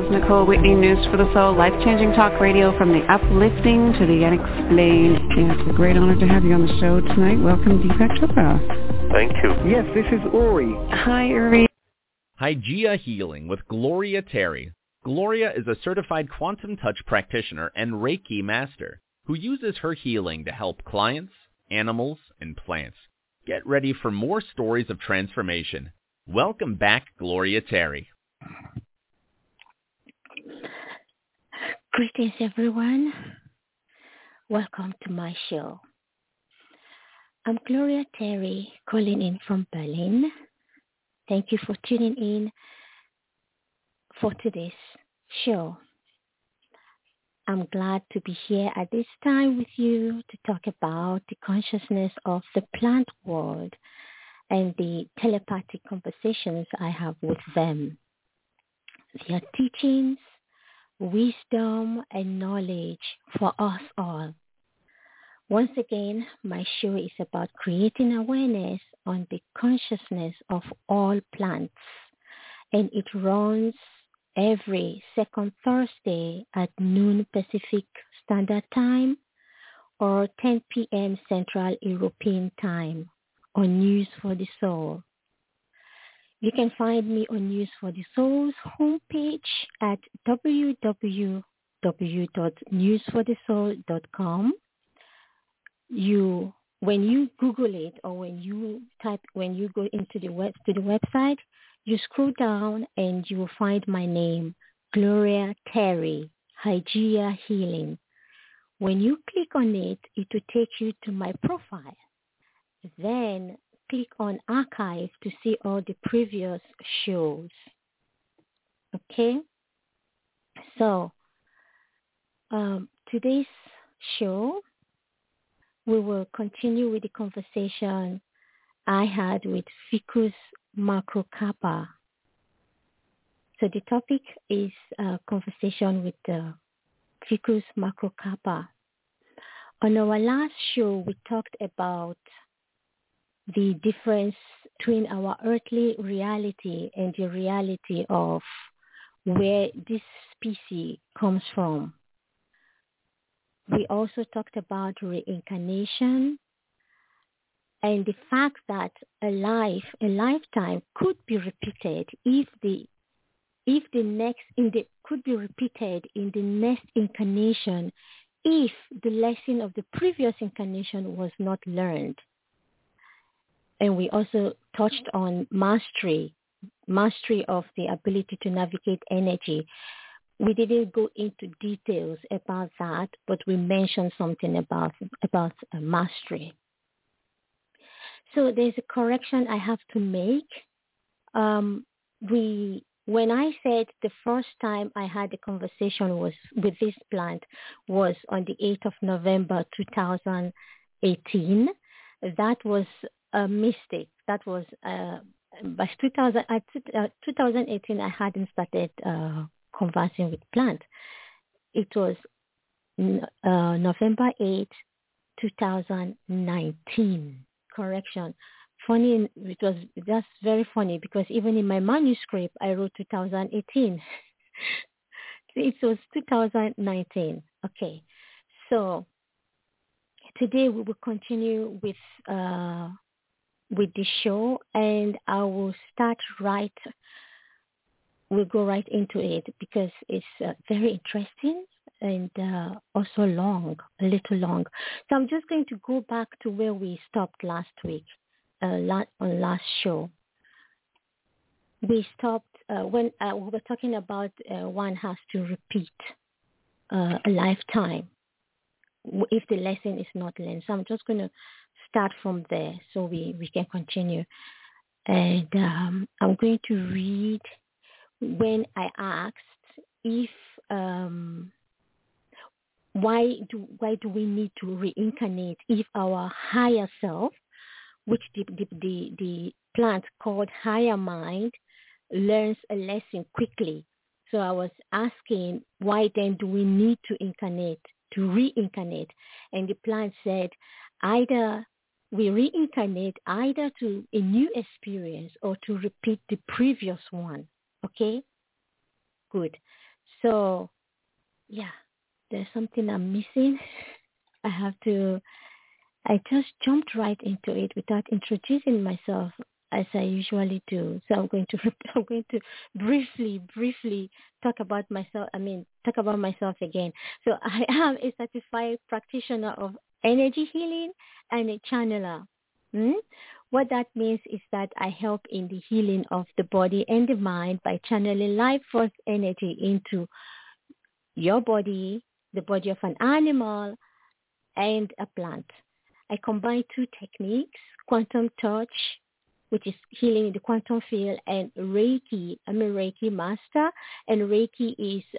is Nicole Whitney, News for the Soul, life-changing talk radio from the uplifting to the unexplained. And it's a great honor to have you on the show tonight. Welcome, Deepak Chopra. Thank you. Yes, this is Uri. Hi, Uri. Hygeia Healing with Gloria Terry. Gloria is a certified quantum touch practitioner and Reiki master who uses her healing to help clients, animals, and plants. Get ready for more stories of transformation. Welcome back, Gloria Terry. Greetings, everyone. Welcome to my show. I'm Gloria Terry, calling in from Berlin. Thank you for tuning in for today's show. I'm glad to be here at this time with you to talk about the consciousness of the plant world and the telepathic conversations I have with them. Their teachings, wisdom, and knowledge for us all. Once again, my show is about creating awareness on the consciousness of all plants, and it runs every second Thursday at noon Pacific Standard Time or 10 p.m. Central European Time on News for the Soul. You can find me on News for the Soul's homepage at www.newsforthesoul.com. When you Google it or when you go into the website, you scroll down and you will find my name, Gloria Terry, Hygeia Healing. When you click on it, it will take you to my profile. Then click on archive to see all the previous shows. Okay? So, today's show, we will continue with the conversation I had with Ficus Macrocappa. So the topic is a conversation with Ficus Macrocappa. On our last show, we talked about the difference between our earthly reality and the reality of where this species comes from. We also talked about reincarnation and the fact that a lifetime could be repeated could be repeated in the next incarnation if the lesson of the previous incarnation was not learned. And we also touched on mastery of the ability to navigate energy. We didn't go into details about that, but we mentioned something about mastery. So there's a correction I have to make. When I said the first time I had a conversation with this plant was on the 8th of November 2018, that was a mistake. That was by 2018 I hadn't started conversing with plant. It was November 8, 2019. Correction. Funny, that's very funny because even in my manuscript I wrote 2018. It was 2019. Okay. So today we will continue with the show, and I will start we'll go right into it because it's very interesting and also a little long. So I'm just going to go back to where we stopped last week, on last show. We stopped when we were talking about one has to repeat a lifetime if the lesson is not learned. So I'm just going to start from there so we can continue. And I'm going to read when I asked if why do we need to reincarnate if our higher self, which the plant called higher mind, learns a lesson quickly. So I was asking, why then do we need to reincarnate? And the plant said, either we reincarnate either to a new experience or to repeat the previous one. Okay? Good. So, yeah, there's something I'm missing. I just jumped right into it without introducing myself as I usually do. So I'm going to briefly talk about myself. Talk about myself again. So I am a certified practitioner of energy healing and a channeler. What that means is that I help in the healing of the body and the mind by channeling life force energy into your body, the body of an animal, and a plant. I combine two techniques, quantum touch, which is healing in the quantum field, and Reiki. I'm a Reiki master, and Reiki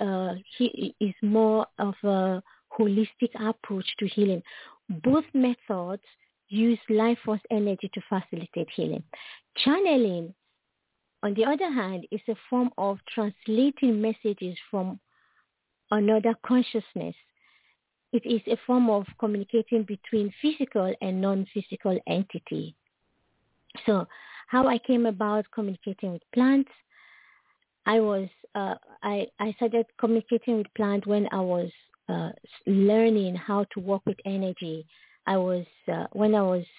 is more of a holistic approach to healing. Both methods use life force energy to facilitate healing. Channeling, on the other hand, is a form of translating messages from another consciousness. It is a form of communicating between physical and non-physical entity. So how I came about communicating with plants, I started communicating with plants when I was learning how to work with energy. When I was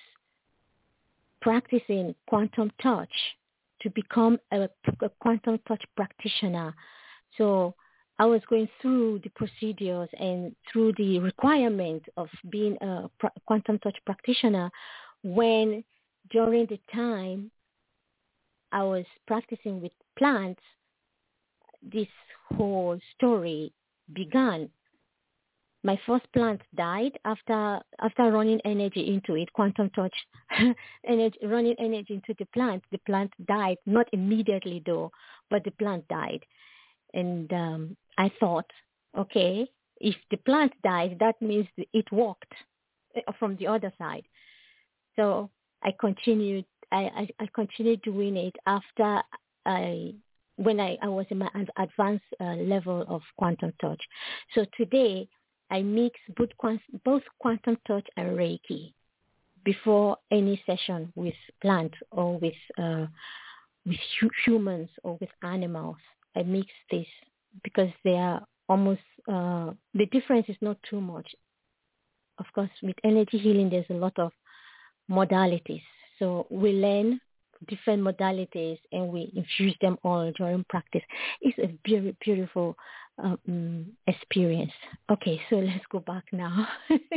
practicing quantum touch to become a quantum touch practitioner. So I was going through the procedures and through the requirement of being a quantum touch practitioner when during the time I was practicing with plants, this whole story began. My first plant died after running energy into it, quantum touch, running energy into the plant. The plant died, not immediately though, but the plant died. And I thought, okay, if the plant died, that means it worked from the other side. So I continued doing it after when I was in my advanced level of quantum touch. So today I mix both quantum touch and Reiki before any session with plants or with humans or with animals. I mix this because they are almost, the difference is not too much. Of course, with energy healing, there's a lot of modalities. So we learn different modalities and we infuse them all during practice. It's a very beautiful experience. Okay, so let's go back now.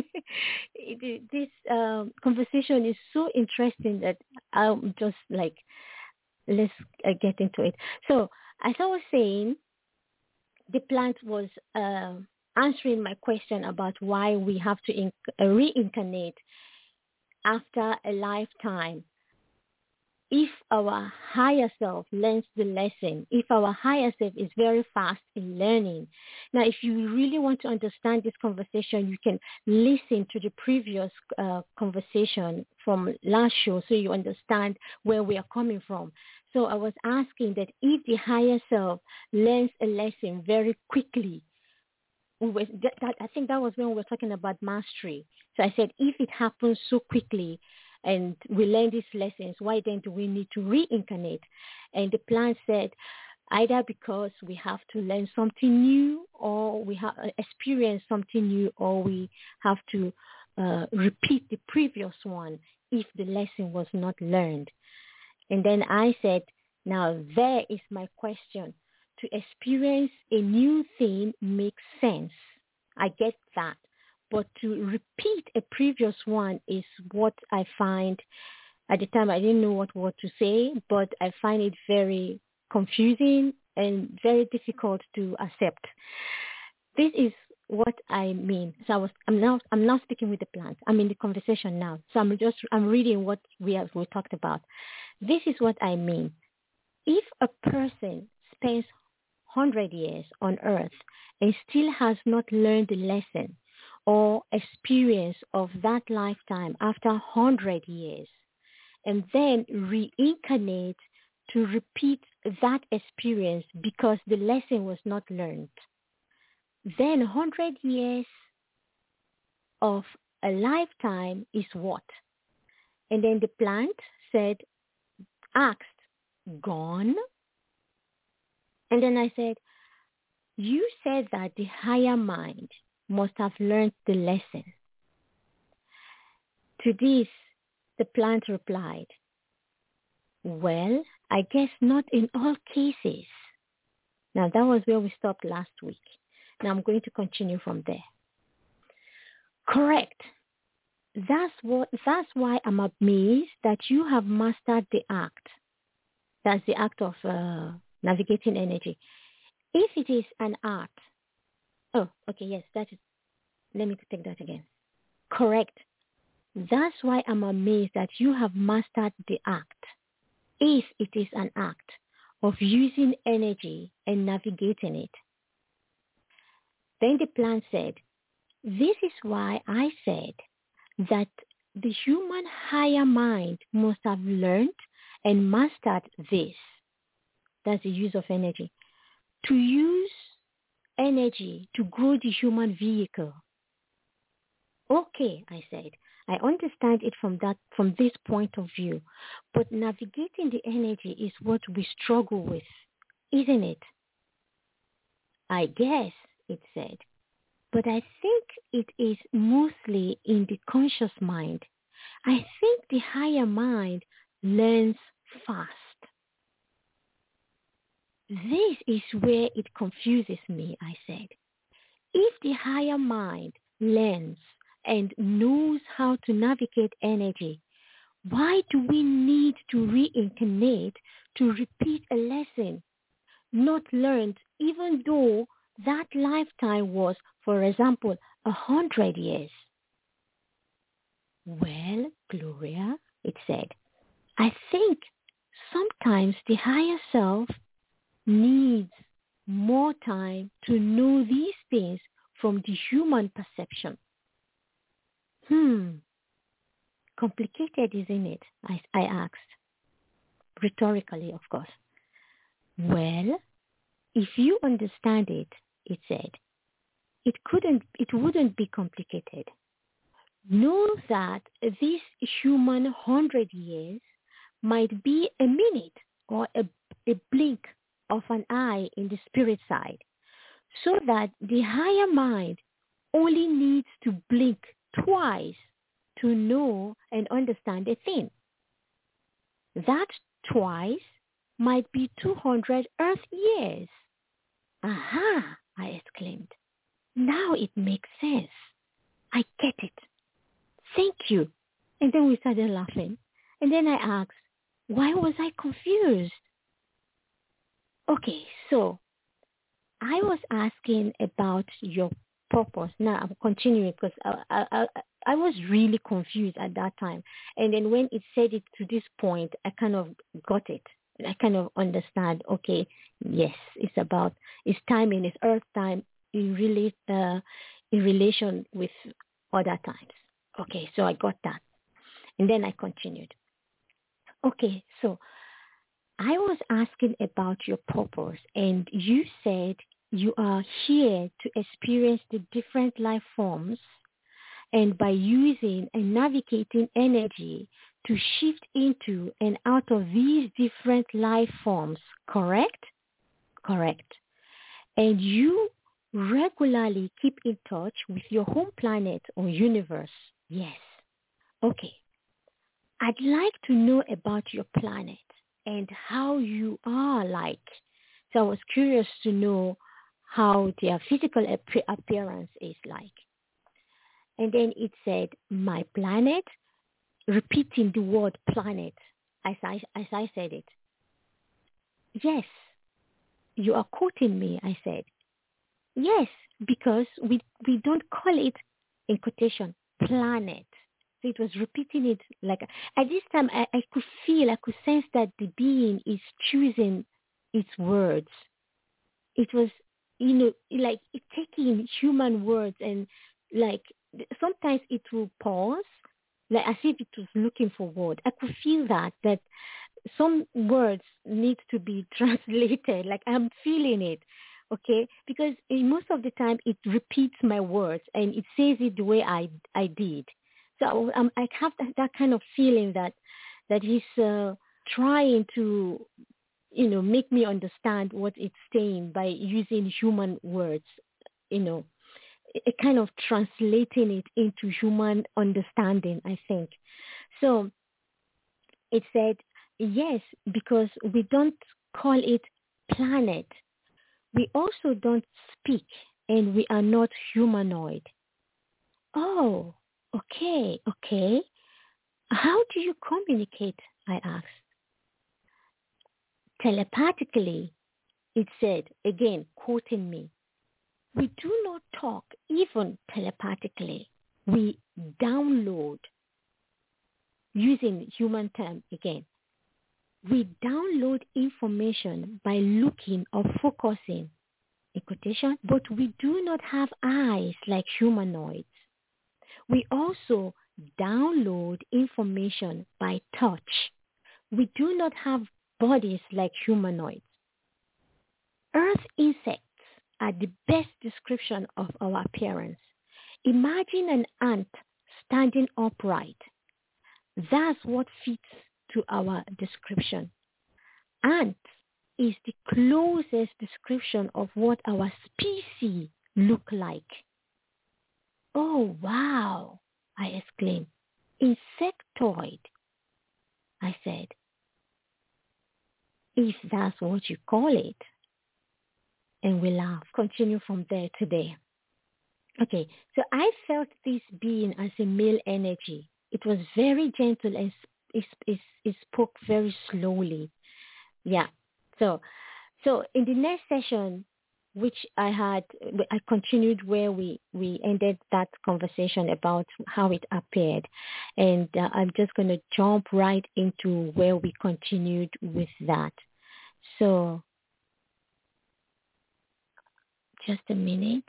This conversation is so interesting that I'm just like, let's get into it. So as I was saying, the plant was answering my question about why we have to reincarnate after a lifetime. If our higher self learns the lesson, if our higher self is very fast in learning. Now, if you really want to understand this conversation, you can listen to the previous conversation from last show so you understand where we are coming from. So I was asking that if the higher self learns a lesson very quickly, I think that was when we were talking about mastery. So I said, if it happens so quickly and we learn these lessons, why then do we need to reincarnate? And the plant said, either because we have to learn something new or we have experience something new or we have to repeat the previous one if the lesson was not learned. And then I said, now there is my question. To experience a new thing makes sense. I get that. But to repeat a previous one is what I find, at the time I didn't know what word to say, but I find it very confusing and very difficult to accept. This is what I mean. So I'm now speaking with the plant. I'm in the conversation now. So I'm reading what we talked about. This is what I mean. If a person spends 100 years on earth and still has not learned the lesson or experience of that lifetime after 100 years, and then reincarnate to repeat that experience because the lesson was not learned, then 100 years of a lifetime is what? And then the plant asked, gone? And then I said, you said that the higher mind must have learned the lesson. To this, the plant replied, well, I guess not in all cases. Now, that was where we stopped last week. Now, I'm going to continue from there. Correct. That's why I'm amazed that you have mastered the act. That's the act of navigating energy. If it is an art, oh, okay, yes, that is, let me take that again. Correct. That's why I'm amazed that you have mastered the act. If it is an act of using energy and navigating it. Then the plant said, this is why I said that the human higher mind must have learned and mastered this. That's the use of energy. To use energy to grow the human vehicle. Okay, I said, I understand it from this point of view, but navigating the energy is what we struggle with, isn't it? I guess, it said, but I think it is mostly in the conscious mind. I think the higher mind learns fast. This is where it confuses me, I said. If the higher mind learns and knows how to navigate energy, why do we need to reincarnate to repeat a lesson not learned, even though that lifetime was, for example, 100 years? Well, Gloria, it said, I think sometimes the higher self needs more time to know these things from the human perception. Complicated, isn't it? I asked. Rhetorically, of course. Well, if you understand it, it said, it wouldn't be complicated. Know that this human 100 years might be a minute or a blink of an eye in the spirit side, so that the higher mind only needs to blink twice to know and understand a thing. That twice might be 200 Earth years. Aha, I exclaimed. Now it makes sense. I get it. Thank you. And then we started laughing. And then I asked, why was I confused? Okay, so I was asking about your purpose. Now I'm continuing because I was really confused at that time. And then when it said it to this point, I kind of got it. I kind of understand, okay, yes, it's timing, it's earth time in relation with other times. Okay, so I got that. And then I continued. Okay, so I was asking about your purpose, and you said you are here to experience the different life forms, and by using and navigating energy to shift into and out of these different life forms, correct? Correct. And you regularly keep in touch with your home planet or universe. Yes. Okay. I'd like to know about your planet and how you are like. So I was curious to know how their physical appearance is like. And then it said, my planet, repeating the word planet as I said it. Yes, you are quoting me, I said. Yes, because we don't call it, in quotation, planet. So it was repeating it like, at this time I could sense that the being is choosing its words. It was, like it taking human words and like sometimes it will pause, like as if it was looking for word. I could feel that some words need to be translated. Like I'm feeling it, okay? Because most of the time it repeats my words and it says it the way I did. So I have that kind of feeling that he's trying to make me understand what it's saying by using human words, a kind of translating it into human understanding, I think. So it said, yes, because we don't call it planet. We also don't speak, and we are not humanoid. Oh, okay. How do you communicate? I asked. Telepathically, it said, again, quoting me, we do not talk even telepathically. We download, using human term again. We download information by looking or focusing, in quotation, but we do not have eyes like humanoids. We also download information by touch. We do not have bodies like humanoids. Earth insects are the best description of our appearance. Imagine an ant standing upright. That's what fits to our description. Ant is the closest description of what our species look like. Oh, wow, I exclaimed. Insectoid, I said. If that's what you call it. And we laughed. Continue from there today. Okay, so I felt this being as a male energy. It was very gentle and it spoke very slowly. Yeah. So in the next session, which I continued where we ended that conversation about how it appeared. And I'm just going to jump right into where we continued with that. So just a minute.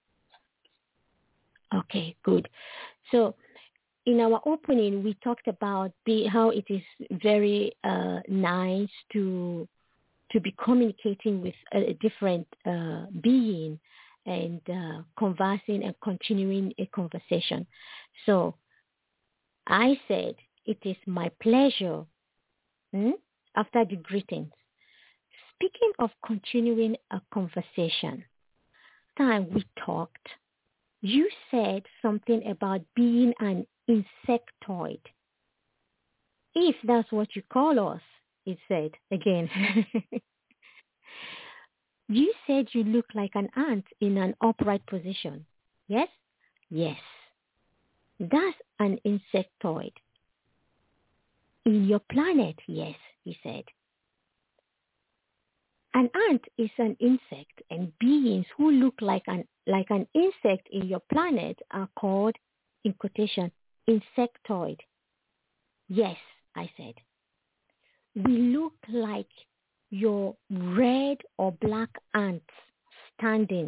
Okay, good. So in our opening, we talked about how it is very nice to be communicating with a different being and conversing and continuing a conversation. So I said, it is my pleasure, after the greetings. Speaking of continuing a conversation, time we talked, you said something about being an insectoid. If that's what you call us, it said again. You said you look like an ant in an upright position. Yes? Yes. That's an insectoid. In your planet, yes, he said. An ant is an insect, and beings who look like an insect in your planet are called, in quotation, insectoid. Yes, I said. We look like your red or black ants standing.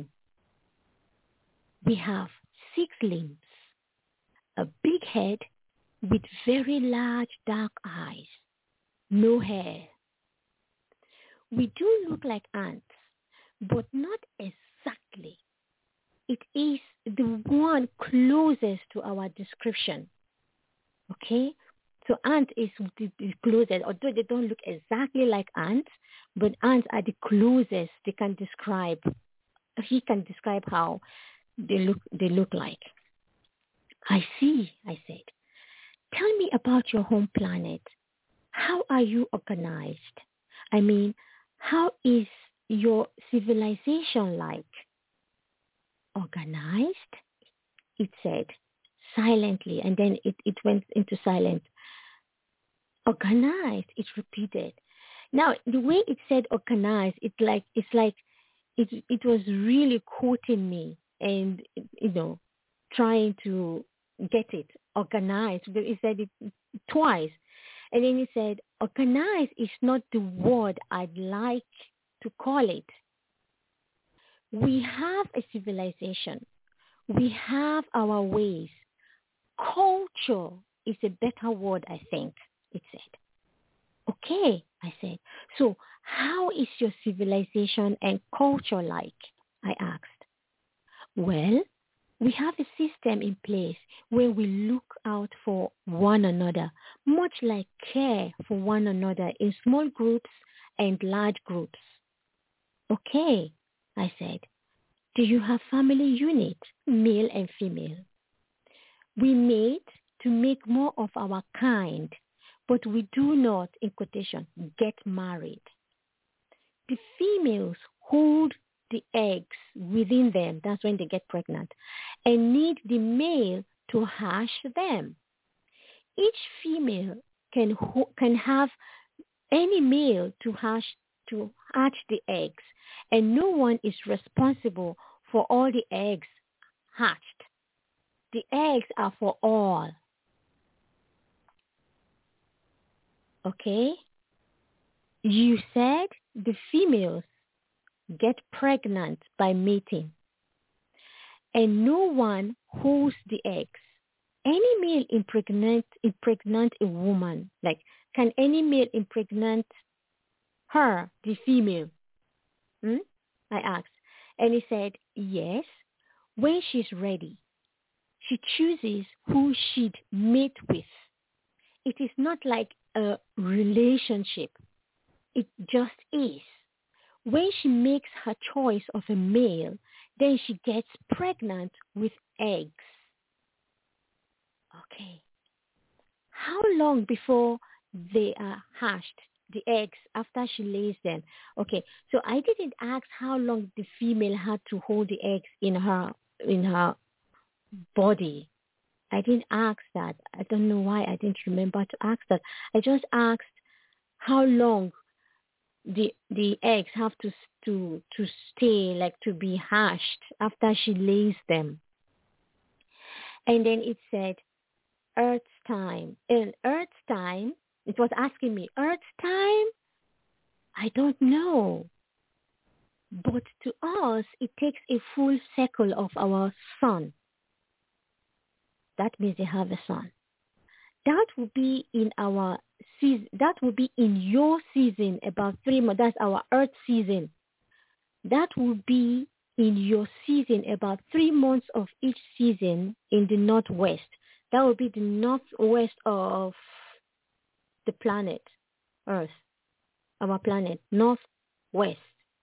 We have 6 limbs, a big head with very large dark eyes, no hair. We do look like ants, but not exactly. It is the one closest to our description. Okay? So ant is the closest, although they don't look exactly like ants, but ants are the closest they can describe. He can describe how they look like. I see, I said. Tell me about your home planet. How are you organized? I mean, how is your civilization like? Organized? It said silently, and then it went into silence. Organized, it repeated. Now, the way it said organized, it was really quoting me and, trying to get it organized. It said it twice. And then he said, organized is not the word I'd like to call it. We have a civilization. We have our ways. Culture is a better word, I think, it said. Okay, I said. So how is your civilization and culture like? I asked. Well, we have a system in place where we look out for one another, much like care for one another in small groups and large groups. Okay, I said. Do you have family unit, male and female? We mate to make more of our kind, but we do not, in quotation, get married. The females hold the eggs within them, that's when they get pregnant, and need the male to hatch them. Each female can have any male to hatch the eggs, and no one is responsible for all the eggs hatched. The eggs are for all. Okay? You said the females get pregnant by mating, and no one holds the eggs. Any male impregnate a woman, like can any male impregnate her, the female? I asked. And he said, yes, when she's ready. She chooses who she'd mate with. It is not like a relationship. It just is. When she makes her choice of a male, then she gets pregnant with eggs. Okay. How long before they are hatched, the eggs, after she lays them? Okay, so I didn't ask how long the female had to hold the eggs in her body. I didn't ask that. I don't know why I didn't remember to ask that. I just asked how long the eggs have to stay, like to be hatched after she lays them. And then it said, Earth's time. In Earth's time, it was asking me, Earth's time? I don't know. But to us, it takes a full cycle of our sun. That means they have a sun. That will be in our season. That will be in your season about 3 months. That's our Earth season. That will be in your season about 3 months of each season in the northwest. That will be the northwest of the planet Earth, our planet, northwest.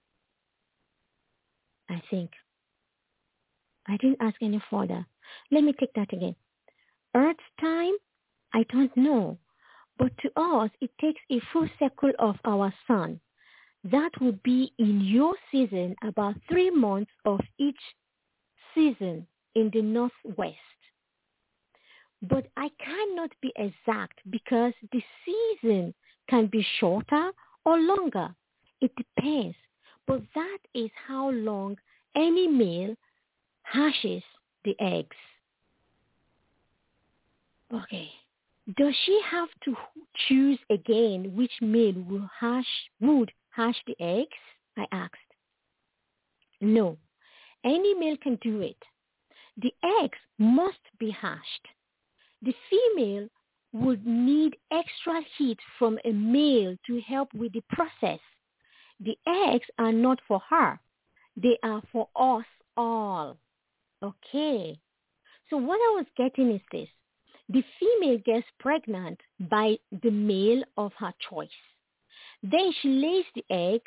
I think. I didn't ask any further. Let me take that again. Earth's time, I don't know. But to us, it takes a full cycle of our sun. That would be in your season about 3 months of each season in the northwest. But I cannot be exact because the season can be shorter or longer. It depends. But that is how long any male hatches the eggs. Okay. Does she have to choose again which male would hatch the eggs? I asked. No. Any male can do it. The eggs must be hatched. The female would need extra heat from a male to help with the process. The eggs are not for her. They are for us all. Okay. So what I was getting is this. The female gets pregnant by the male of her choice. Then she lays the eggs.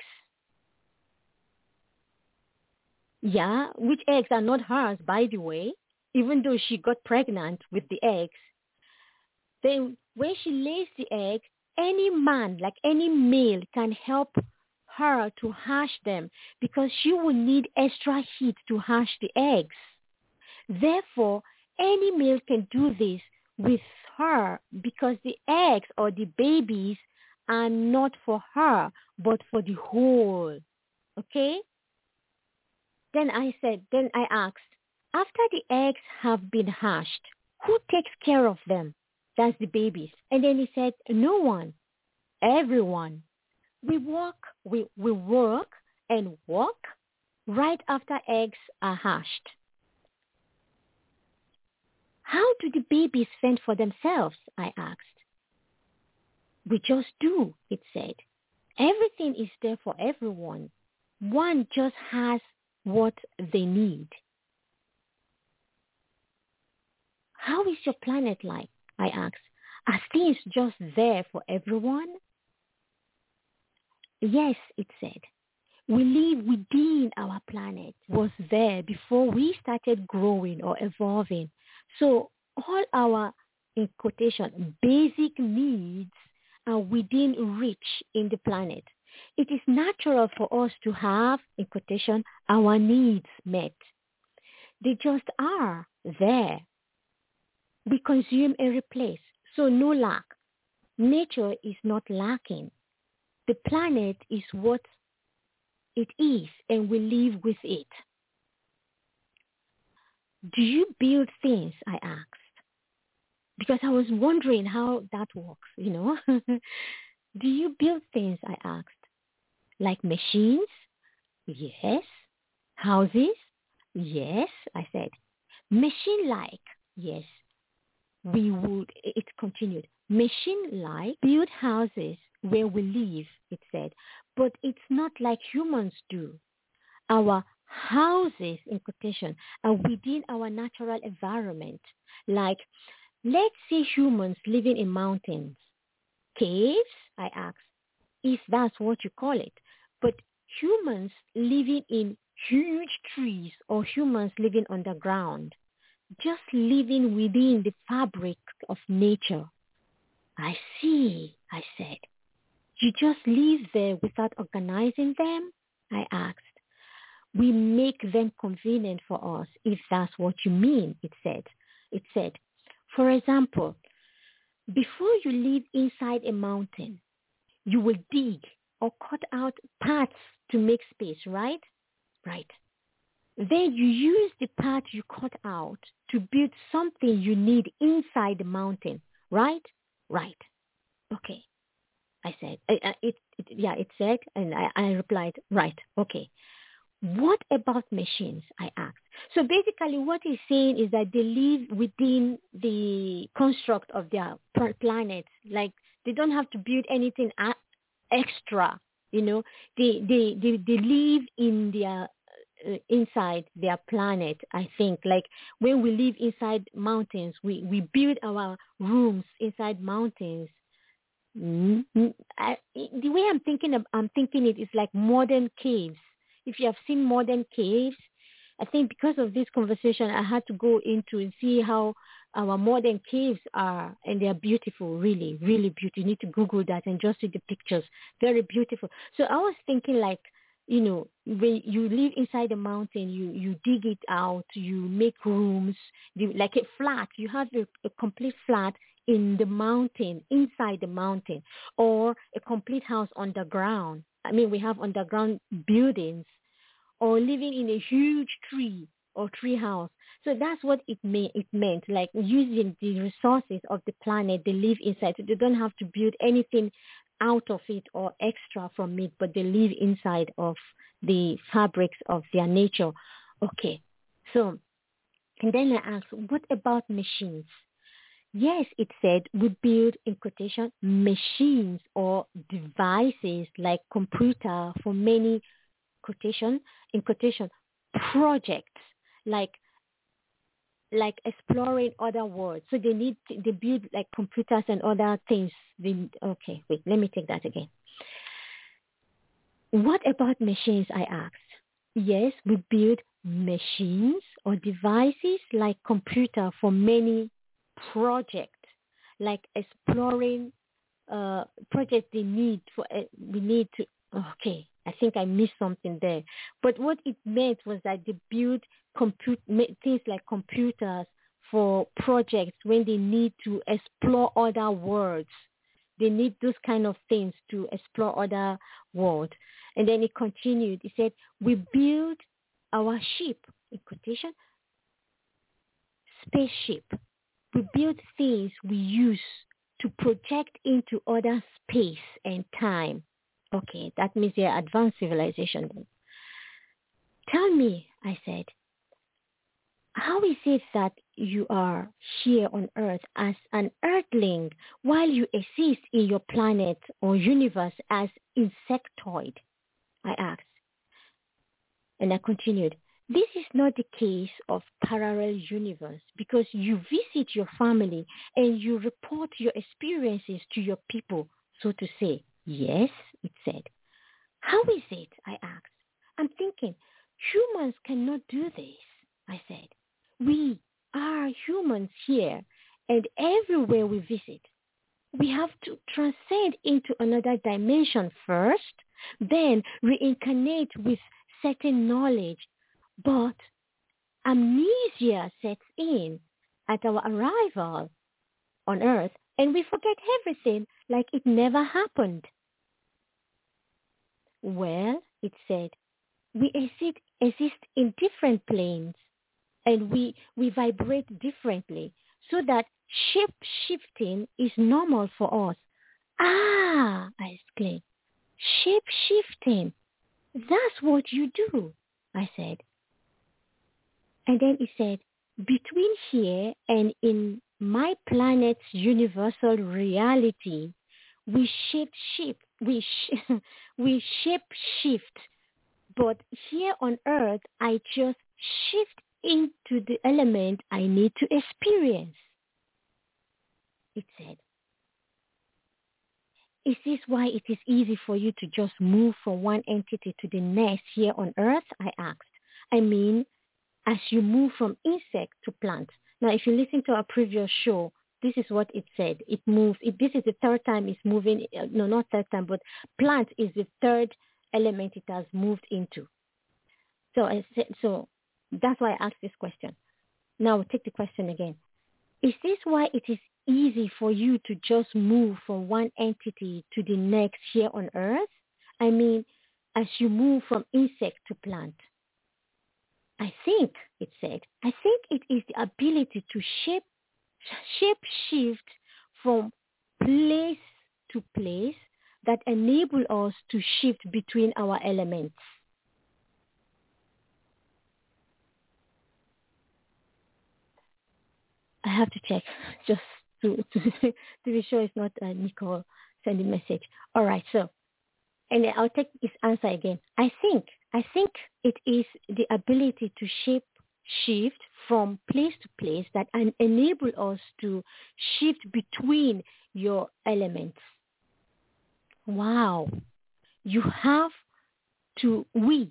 Yeah, which eggs are not hers, by the way, even though she got pregnant with the eggs. Then when she lays the egg, any man, like any male, can help her to hatch them because she will need extra heat to hatch the eggs. Therefore, any male can do this with her because the eggs or the babies are not for her, but for the whole. Okay? Then I asked, after the eggs have been hatched, who takes care of them? That's the babies. And then he said, no one, everyone. We work and walk right after eggs are hatched. How do the babies fend for themselves? I asked. We just do, it said. Everything is there for everyone. One just has what they need. How is your planet like? I asked. Are things just there for everyone? Yes, it said. We live within our planet, was there before we started growing or evolving. So all our, in quotation, basic needs are within reach in the planet. It is natural for us to have, in quotation, our needs met. They just are there. We consume and replace, so no lack. Nature is not lacking. The planet is what it is, and we live with it. Do you build things? I asked. Because I was wondering how that works, Do you build things? I asked. Like machines? Yes. Houses? Yes, I said. Machine-like? Yes. It continued. Machine-like build houses where we live, it said, but it's not like humans do. Our houses, in quotation, are within our natural environment. Like, let's say humans living in mountains. Caves, I asked, if that's what you call it. But humans living in huge trees or humans living underground, just living within the fabric of nature. I see, I said. You just live there without organizing them? I asked. We make them convenient for us, if that's what you mean, it said. It said, for example, before you live inside a mountain, you will dig or cut out paths to make space, right? Right. Then you use the path you cut out to build something you need inside the mountain, right? Right. Okay. I said, it said, and I replied, right, okay. What about machines? I asked. So basically what he's saying is that they live within the construct of their planet. Like they don't have to build anything extra, They live in their inside their planet, I think. Like when we live inside mountains, we build our rooms inside mountains. The way I'm thinking it is like modern caves. If you have seen modern caves, I think because of this conversation, I had to go into and see how our modern caves are, and they are beautiful, really, really beautiful. You need to Google that and just see the pictures. Very beautiful. So I was thinking like, when you live inside a mountain, you dig it out, you make rooms, like a flat. You have a complete flat in the mountain, inside the mountain, or a complete house underground. I mean, we have underground buildings, or living in a huge tree or tree house. So that's what it meant, like using the resources of the planet they live inside. So they don't have to build anything out of it or extra from it, but they live inside of the fabrics of their nature. Okay. So, and then I asked, what about machines? Yes, it said we build, in quotation, machines or devices like computer for many, quotation, in quotation, projects like exploring other worlds. So they build like computers and other things. Okay, wait, let me take that again. What about machines, I asked. Yes, we build machines or devices like computer for many projects, like exploring projects we need to, okay, I think I missed something there. But what it meant was that they build things like computers for projects when they need to explore other worlds. They need those kind of things to explore other worlds. And then it continued. It said, we build our ship, in quotation, spaceship. We build things we use to project into other space and time. Okay, that means they're advanced civilization. Tell me, I said, how is it that you are here on Earth as an Earthling while you exist in your planet or universe as insectoid? I asked. And I continued, this is not the case of parallel universe because you visit your family and you report your experiences to your people, so to say. Yes, it said. How is it? I asked. I'm thinking, humans cannot do this, I said. We are humans here, and everywhere we visit, we have to transcend into another dimension first, then reincarnate with certain knowledge. But amnesia sets in at our arrival on Earth, and we forget everything like it never happened. Well, it said, we exist in different planes, and we vibrate differently, so that shape-shifting is normal for us. Ah, I exclaimed, shape-shifting, that's what you do, I said. And then he said, between here and in my planet's universal reality, we shape-shift, we shape-shift. But here on Earth, I just shift into the element I need to experience. It said, is this why it is easy for you to just move from one entity to the next here on Earth? I asked. I mean, as you move from insect to plant. Now, if you listen to our previous show, this is what it said. It moves. This is the third time it's moving. No, not third time, but plant is the third element it has moved into. So I said, so that's why I asked this question. Now, we'll take the question again. Is this why it is easy for you to just move from one entity to the next here on Earth? I mean, as you move from insect to plant. I think, it said, I think it is the ability to shape-shift from place to place that enable us to shift between our elements. I have to check just to be sure it's not Nicole sending message. All right, so, and I'll take his answer again. I think it is the ability to shift from place to place that enable us to shift between your elements. Wow. You have to,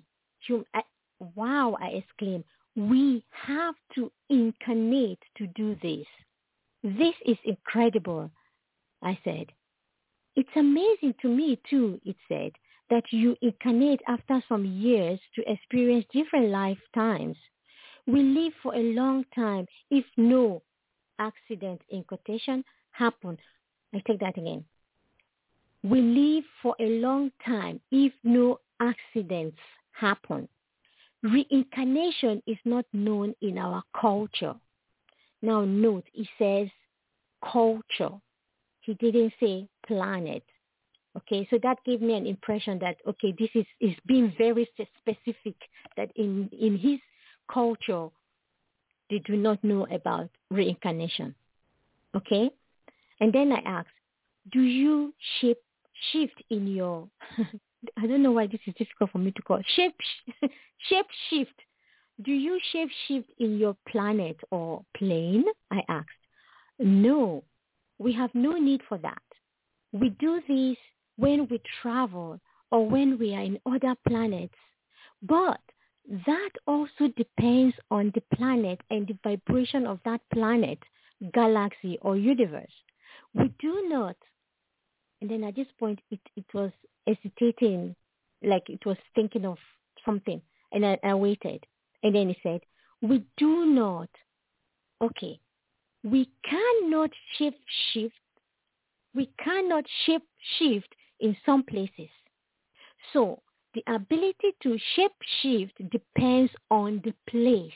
wow, I exclaim. We have to incarnate to do this. This is incredible, I said. It's amazing to me too, it said, that you incarnate after some years to experience different lifetimes. We live for a long time if no accident, in quotation, happen. I take that again. We live for a long time if no accidents happen. Reincarnation is not known in our culture. Now note, he says culture. He didn't say planet. Okay, so that gave me an impression that, okay, this is being very specific, that in his culture, they do not know about reincarnation. Okay? And then I asked, do you shift in your, I don't know why this is difficult for me to call, shape shift. Do you shape shift in your planet or plane? I asked. No, we have no need for that. We do this when we travel or when we are in other planets. But that also depends on the planet and the vibration of that planet, galaxy, or universe. We do not. And then at this point, it was hesitating, like it was thinking of something. And I waited. And then he said, we do not. Okay. We cannot shift. We cannot shift in some places. So the ability to shift depends on the place.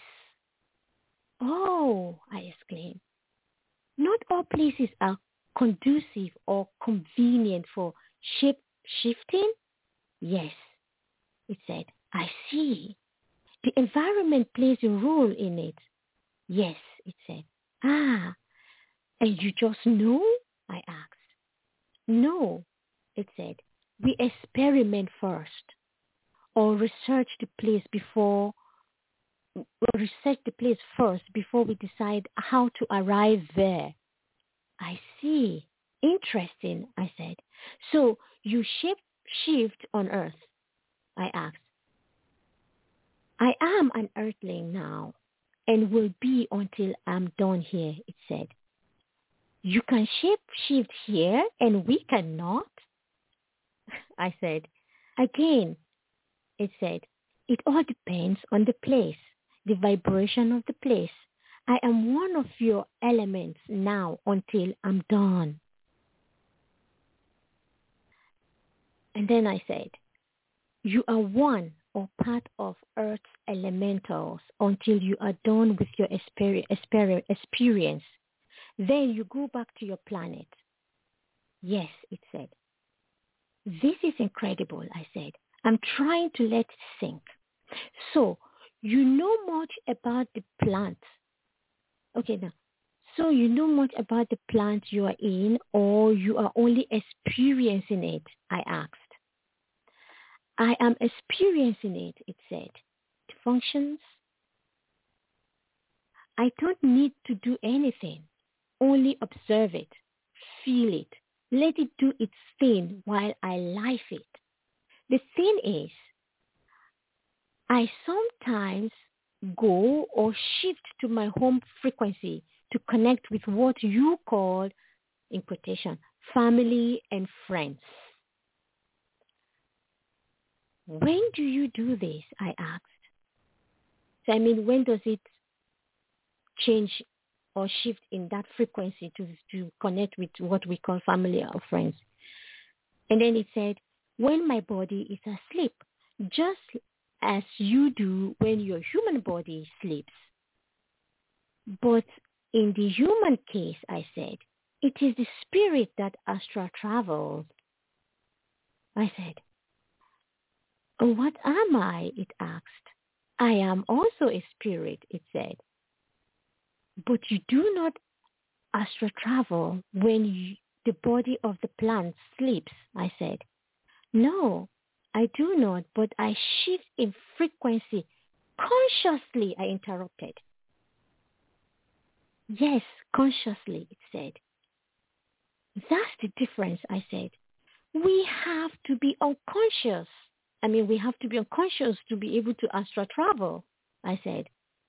Oh, I exclaimed. Not all places are conducive or convenient for shifting? Yes, it said. I see. The environment plays a role in it. Yes, it said. Ah, and you just know? I asked. No, it said. We experiment first or research the place first before we decide how to arrive there. I see. Interesting, I said. So you shift on Earth. I asked. I am an earthling now and will be until I'm done here, it said. You can shape-shift here and we cannot? I said. Again, it said, it all depends on the place, the vibration of the place. I am one of your elements now until I'm done. And then I said, you are one or part of Earth's elementals until you are done with your experience. Then you go back to your planet. Yes, it said. This is incredible, I said. I'm trying to let it sink. So, you know much about the plant. Okay, now. So you know much about the plant you are in, or you are only experiencing it, I asked. I am experiencing it, it said. It functions. I don't need to do anything. Only observe it, feel it, let it do its thing while I life it. The thing is, I sometimes go or shift to my home frequency to connect with what you call, in quotation, family and friends. When do you do this? I asked. So, when does it change or shift in that frequency to connect with what we call family or friends? And then it said, when my body is asleep, just as you do when your human body sleeps. But in the human case, I said, it is the spirit that astral travels. I said, oh, what am I? It asked. I am also a spirit, it said. But you do not astral travel when the body of the plant sleeps, I said. No, I do not, but I shift in frequency consciously, I interrupted. Yes, consciously, it said. That's the difference, I said. We have to be unconscious. We have to be unconscious to be able to astral travel, I said.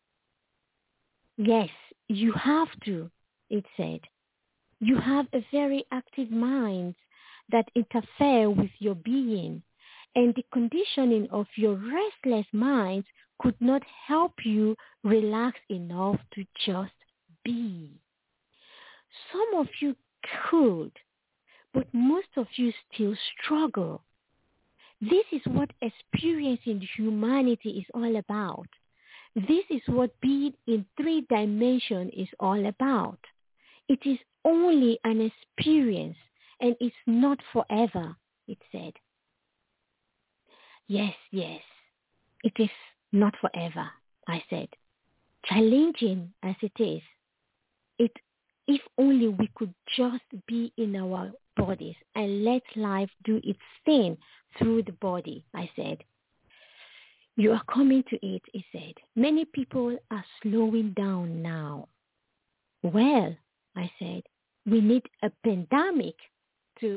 Yes, you have to, it said. You have a very active mind that interfere with your being, and the conditioning of your restless mind could not help you relax enough to just be. Some of you could, but most of you still struggle. This is what experiencing humanity is all about. This is what being in 3 dimensions is all about. It is only an experience, and it's not forever, it said. Yes, it is not forever, I said. Challenging as it is, if only we could just be in our bodies and let life do its thing through the body, I said. You are coming to it, he said. Many people are slowing down now. Well, I said, we need a pandemic to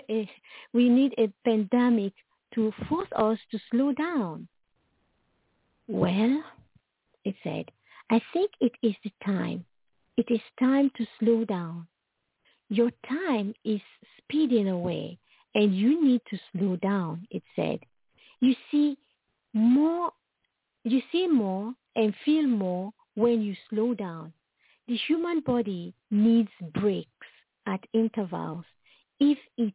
force us to slow down. Well, it said, I think it is the time. It is time to slow down. Your time is speeding away, and you need to slow down, it said. You see more and feel more when you slow down. The human body needs breaks at intervals. If it's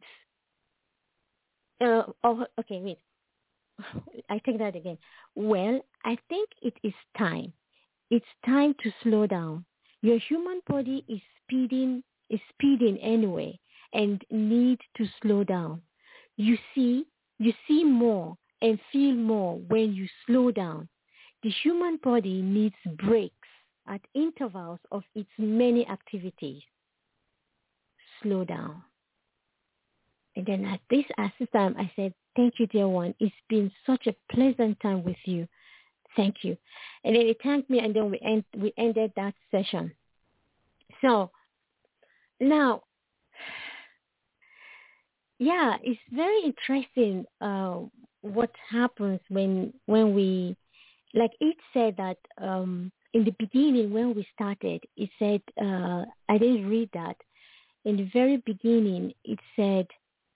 I take that again. Well, I think it is time. It's time to slow down. Your human body is speeding anyway and need to slow down. You see more and feel more when you slow down. The human body needs breaks at intervals of its many activities. Slow down. And then at this time, I said, thank you, dear one. It's been such a pleasant time with you. Thank you. And then he thanked me, and then we ended that session. So now, yeah, it's very interesting what happens when we, like it said that in the beginning when we started, it said, I didn't read that. In the very beginning, it said,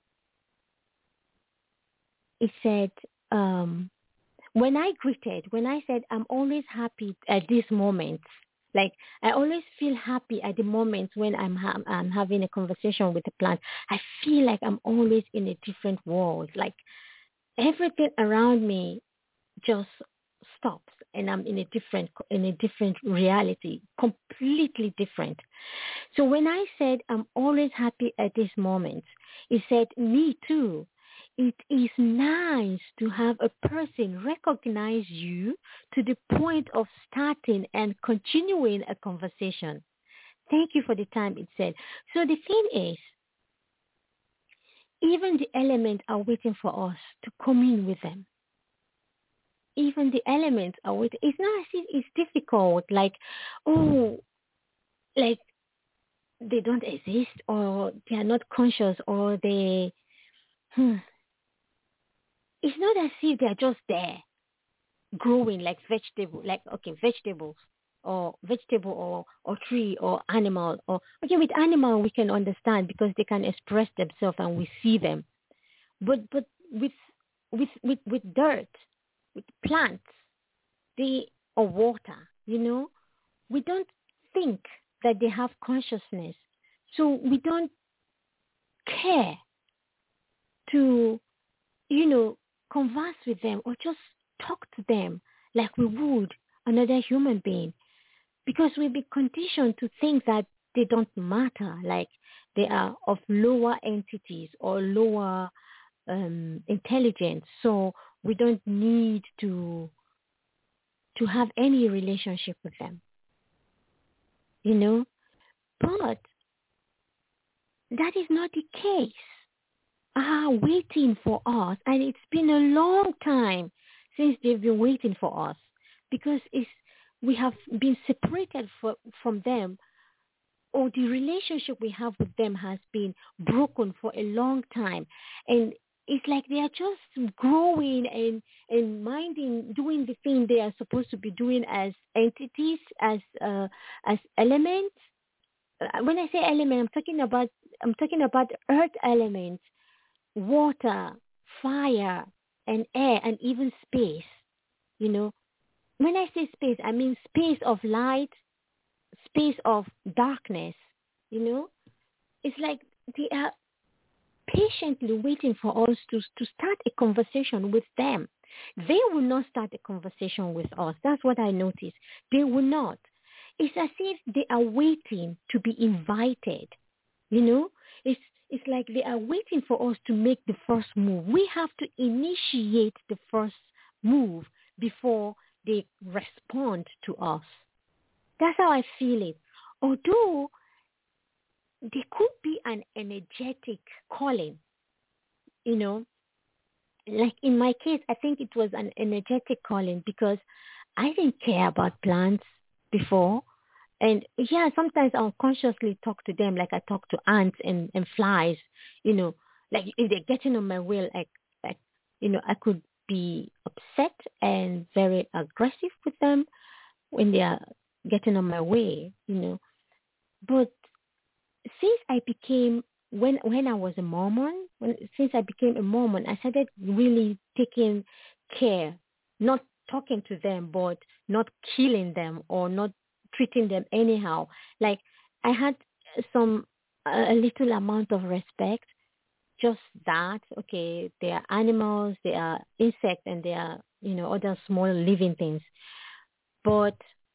when I said, I'm always happy at this moment. Like, I always feel happy at the moment when I'm having a conversation with the plant. I feel like I'm always in a different world. Like, everything around me just stops, and I'm in a different reality, completely different. So when I said I'm always happy at this moment, it said, me too. It is nice to have a person recognize you to the point of starting and continuing a conversation. Thank you for the time, it said. So the thing is, even the elements are waiting for us to commune with them. Even the elements are waiting. It's not as if it's difficult, like, like they don't exist, or they are not conscious, or they... It's not as if they're just there, growing like vegetables or tree or animal. Or okay, with animal we can understand because they can express themselves and we see them. But with dirt, with plants, or water, we don't think that they have consciousness. So we don't care to, converse with them or just talk to them like we would another human being, because we've been conditioned to think that they don't matter, like they are of lower entities or lower intelligence. So we don't need to have any relationship with them, But that is not the case. Waiting for us, and it's been a long time since they've been waiting for us, because we have been separated from them, or the relationship we have with them has been broken for a long time, and it's like they are just growing and minding, doing the thing they are supposed to be doing as entities, as elements. When I say element, I'm talking about earth elements, water, fire, and air, and even space. When I say space, I mean space of light, space of darkness. It's like they are patiently waiting for us to start a conversation with them. They will not start a conversation with us. That's what I noticed. They will not. It's as if they are waiting to be invited. It's like they are waiting for us to make the first move. We have to initiate the first move before they respond to us. That's how I feel it. Although there could be an energetic calling, like in my case, I think it was an energetic calling because I didn't care about plants before. And yeah, sometimes I unconsciously talk to them like I talk to ants and flies, like if they're getting on my way, like I could be upset and very aggressive with them when they are getting on my way, But since I became, when I was a Mormon, since I became a Mormon, I started really taking care, not talking to them, but not killing them or not treating them anyhow. Like I had a little amount of respect, just that, okay, they are animals, they are insects, and they are, other small living things. But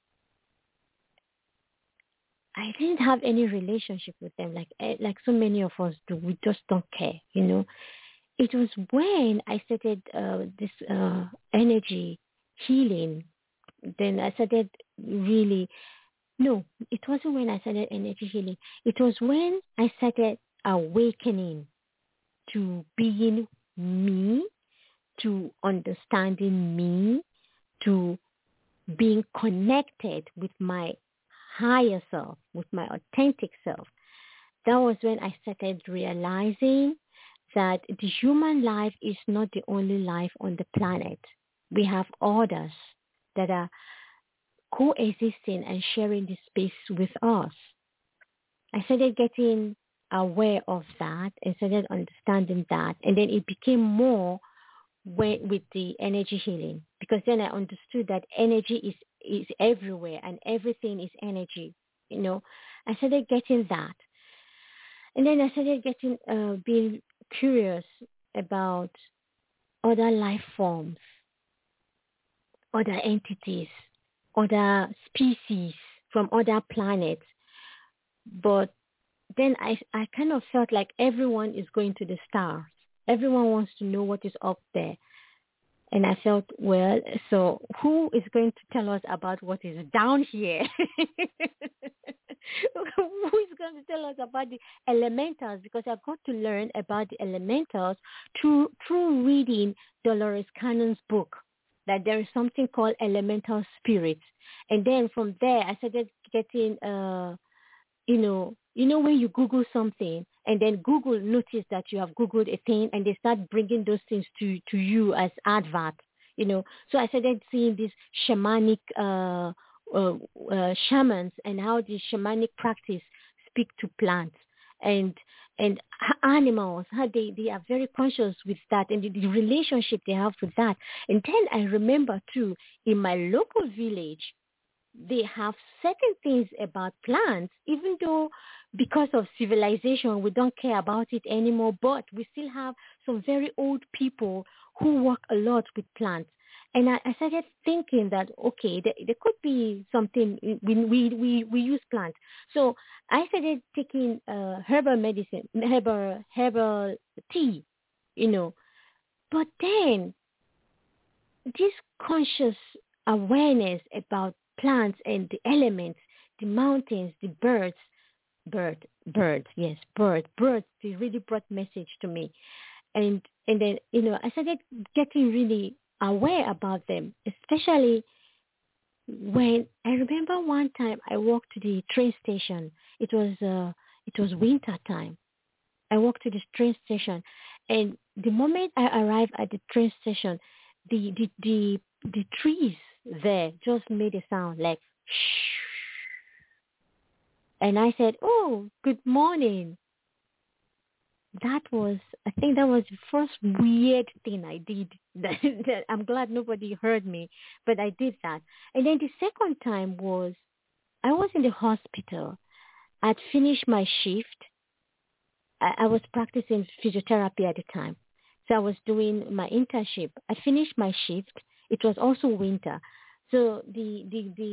I didn't have any relationship with them like so many of us do. We just don't care, It was when I started this energy healing. Then I started really, no, it wasn't when I started energy healing. It was when I started awakening to being me, to understanding me, to being connected with my higher self, with my authentic self. That was when I started realizing that the human life is not the only life on the planet. We have others that are coexisting and sharing the space with us. I started getting aware of that and started understanding that. And then it became more with the energy healing, because then I understood that energy is everywhere and everything is energy. I started getting that. And then I started being curious about other life forms, other entities, other species from other planets. But then I kind of felt like everyone is going to the stars. Everyone wants to know what is up there. And I felt, well, so who is going to tell us about what is down here? Who is going to tell us about the elementals? Because I got to learn about the elementals through reading Dolores Cannon's book, that there is something called elemental spirits. And then from there, I started getting, when you Google something and then Google notice that you have Googled a thing and they start bringing those things to you as advert, So I started seeing these shamanic shamans and how the shamanic practice speak to plants and animals, how they are very conscious with that and the relationship they have with that. And then I remember too, in my local village, they have certain things about plants, even though because of civilization, we don't care about it anymore, but we still have some very old people who work a lot with plants. And I started thinking that, okay, there could be something, we use plants. So I started taking herbal medicine, herbal tea, But then this conscious awareness about plants and the elements, the mountains, the birds, they really brought message to me. And then, I started getting really aware about them, especially when I remember one time I walked to the train station. It was winter time. I walked to the train station, and the moment I arrived at the train station, the trees there just made a sound like shh. And I said, "Oh, good morning." I think that was the first weird thing I did. That I'm glad nobody heard me, but I did that. And then the second time was, I was in the hospital. I'd finished my shift. I was practicing physiotherapy at the time. So I was doing my internship. I finished my shift. It was also winter. So the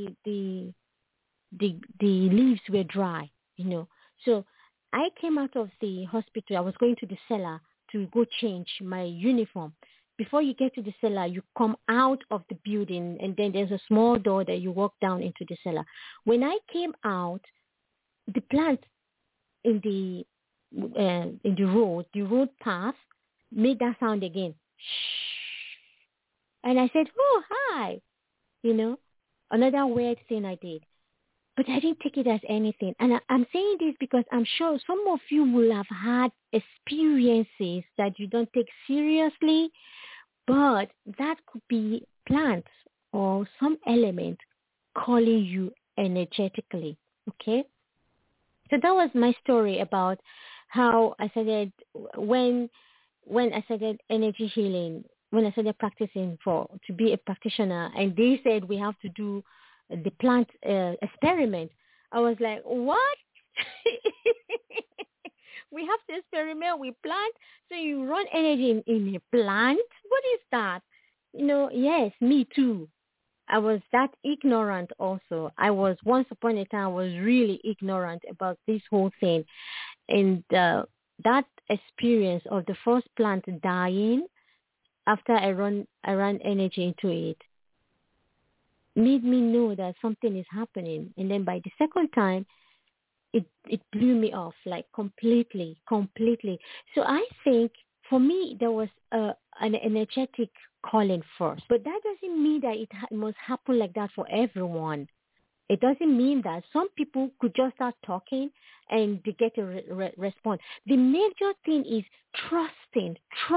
leaves were dry, So I came out of the hospital. I was going to the cellar to go change my uniform. Before you get to the cellar, you come out of the building, and then there's a small door that you walk down into the cellar. When I came out, the plant in the road path made that sound again. Shh. And I said, "Oh, hi," another weird thing I did. But I didn't take it as anything. And I'm saying this because I'm sure some of you will have had experiences that you don't take seriously, but that could be plants or some element calling you energetically, okay? So that was my story about how I started, when I started energy healing, when I started practicing to be a practitioner, and they said we have to do the plant experiment. I was like, what? We have to experiment with plants? So you run energy in a plant? What is that? Yes, me too. I was that ignorant also. Once upon a time, I was really ignorant about this whole thing. And that experience of the first plant dying after I ran energy into it made me know that something is happening. And then by the second time, it blew me off, like completely. So I think for me, there was an energetic calling first. But that doesn't mean that it must happen like that for everyone. It doesn't mean that some people could just start talking and they get a response. The major thing is trusting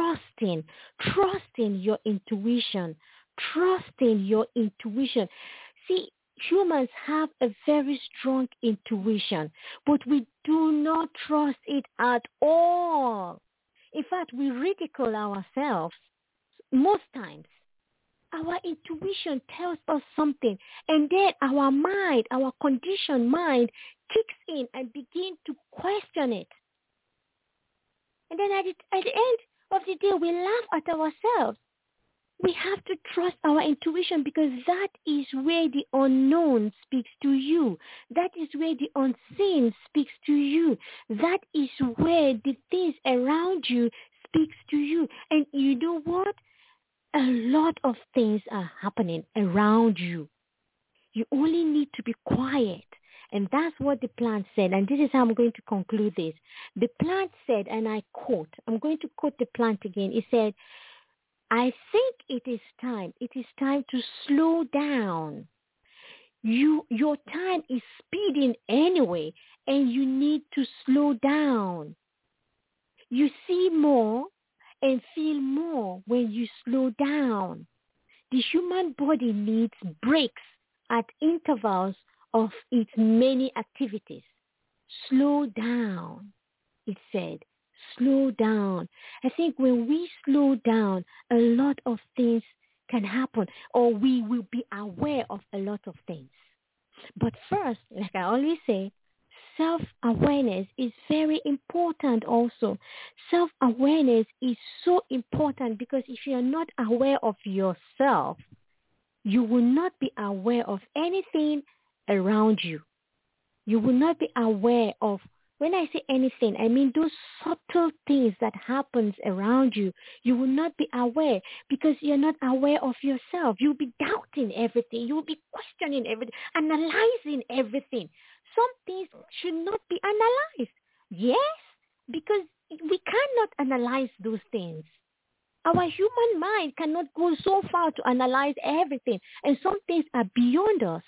your intuition, trusting your intuition. See, humans have a very strong intuition, but we do not trust it at all. In fact, we ridicule ourselves most times. Our intuition tells us something, and then our mind, our conditioned mind, kicks in and begins to question it. And then at the end of the day, we laugh at ourselves. We have to trust our intuition because that is where the unknown speaks to you. That is where the unseen speaks to you. That is where the things around you speaks to you. And you know what? A lot of things are happening around you. You only need to be quiet. And that's what the plant said. And this is how I'm going to conclude this. The plant said, and I quote, I'm going to quote the plant again. It said, I think it is time to slow down. Your time is speeding anyway, and you need to slow down. You see more and feel more when you slow down. The human body needs breaks at intervals of its many activities. Slow down, it said. Slow down. I think when we slow down, a lot of things can happen, or we will be aware of a lot of things. But first, like I always say, self-awareness is very important also. Self-awareness is so important because if you are not aware of yourself, you will not be aware of anything around you. You will not be aware of, when I say anything, I mean those subtle things that happens around you. You will not be aware because you're not aware of yourself. You'll be doubting everything. You will be questioning everything, analyzing everything. Some things should not be analyzed. Yes, because we cannot analyze those things. Our human mind cannot go so far to analyze everything, and some things are beyond us,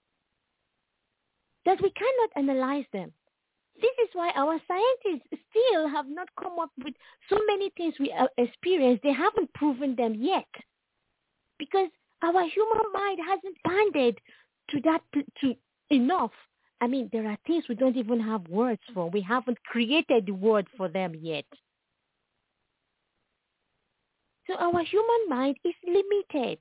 that we cannot analyze them. This is why our scientists still have not come up with so many things we experience. They haven't proven them yet, because our human mind hasn't banded to enough. I mean, there are things we don't even have words for. We haven't created the word for them yet. So our human mind is limited.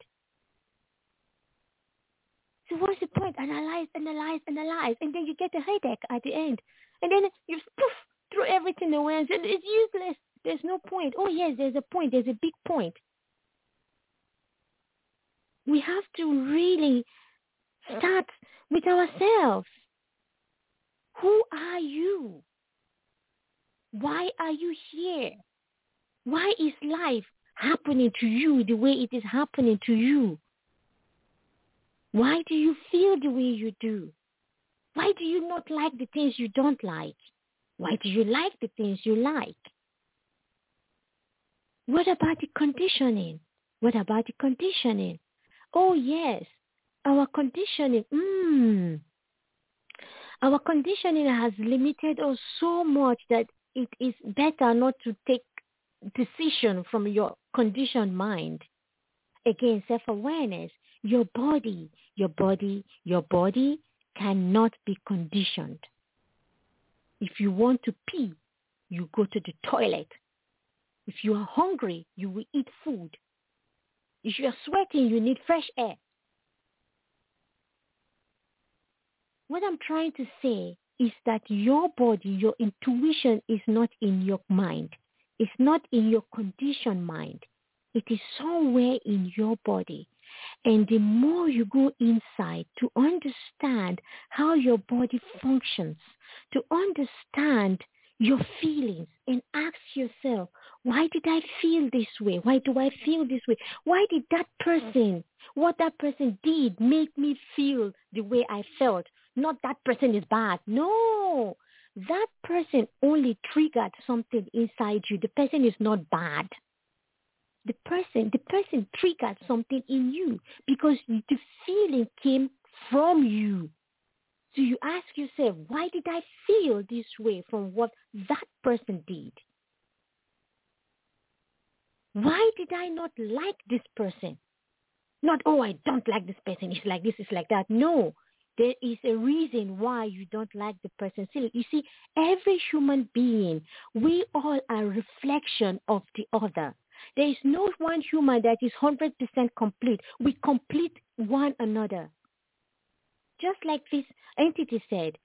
So what's the point? Analyze, and then you get a headache at the end. And then you throw everything away and say, it's useless. There's no point. Oh, yes, there's a point. There's a big point. We have to really start with ourselves. Who are you? Why are you here? Why is life happening to you the way it is happening to you? Why do you feel the way you do? Why do you not like the things you don't like? Why do you like the things you like? What about the conditioning? What about the conditioning? Oh, yes, our conditioning. Our conditioning has limited us so much that it is better not to take decision from your conditioned mind. Again, self-awareness. Your body cannot be conditioned. If you want to pee, you go to the toilet. If you are hungry, you will eat food. If you are sweating, you need fresh air. What I'm trying to say is that your body, your intuition is not in your mind. It's not in your conditioned mind. It is somewhere in your body. And the more you go inside to understand how your body functions, to understand your feelings and ask yourself, why did I feel this way? Why do I feel this way? Why did that person, what that person did make me feel the way I felt? Not that person is bad. No, that person only triggered something inside you. The person is not bad. The person triggered something in you because the feeling came from you. So you ask yourself, why did I feel this way from what that person did? Why did I not like this person? Not, oh, I don't like this person. It's like this, it's like that. No, there is a reason why you don't like the person. See, you see, every human being, we all are a reflection of the other. There is no one human that is 100% complete. We complete one another. Just like this entity said.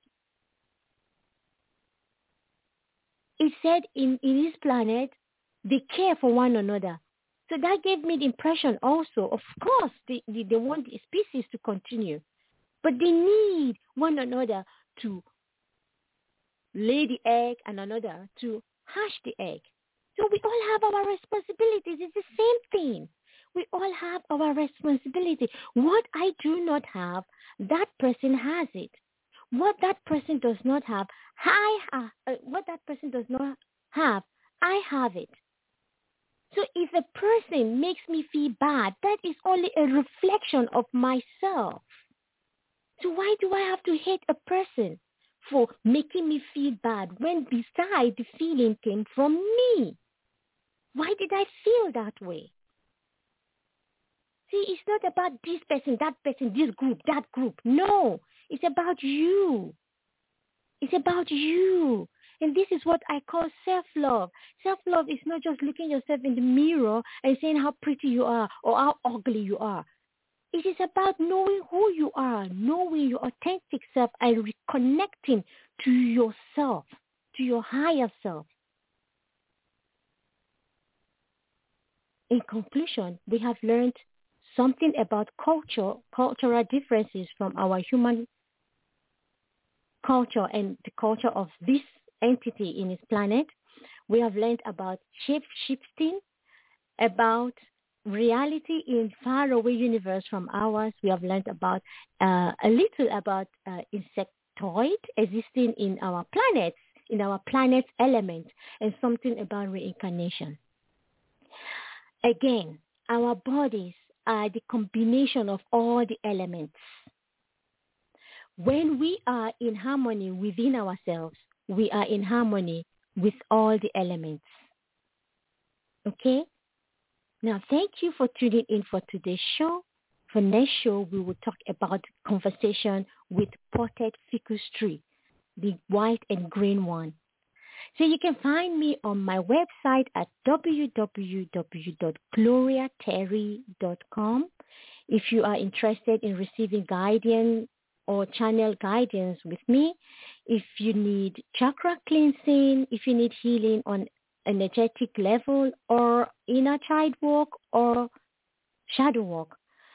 It said in his planet, they care for one another. So that gave me the impression also, of course, they want the species to continue. But they need one another to lay the egg and another to hatch the egg. So we all have our responsibilities. It's the same thing. We all have our responsibility. What I do not have, that person has it. What that person does not have, what that person does not have, I have it. So if a person makes me feel bad, that is only a reflection of myself. So why do I have to hate a person for making me feel bad when beside the feeling came from me? Why did I feel that way? See, it's not about this person, this group, that group. No, it's about you. It's about you. And this is what I call self-love. Self-love is not just looking yourself in the mirror and saying how pretty you are or how ugly you are. It is about knowing who you are, knowing your authentic self and reconnecting to yourself, to your higher self. In conclusion, we have learned something about cultural differences from our human culture and the culture of this entity in its planet. We have learned about shape-shifting, about reality in faraway universe from ours. We have learned about a little about insectoid existing in our planet's element, and something about reincarnation. Again, our bodies are the combination of all the elements. When we are in harmony within ourselves, we are in harmony with all the elements. Okay? Now, thank you for tuning in for today's show. For next show, we will talk about conversation with potted ficus tree, the white and green one. So you can find me on my website at www.gloriaterry.com. If you are interested in receiving guidance or channel guidance with me, if you need chakra cleansing, if you need healing on energetic level or inner child work or shadow work,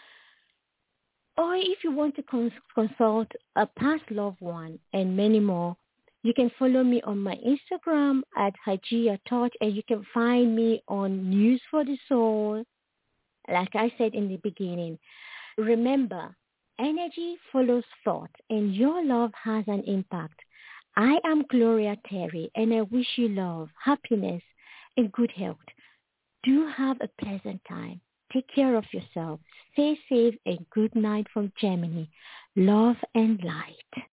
or if you want to consult a past loved one and many more, you can follow me on my Instagram at Hajia Touch, and you can find me on News for the Soul. Like I said in the beginning, remember, energy follows thought, and your love has an impact. I am Gloria Terry, and I wish you love, happiness, and good health. Do have a pleasant time. Take care of yourself. Stay safe, and good night from Germany. Love and light.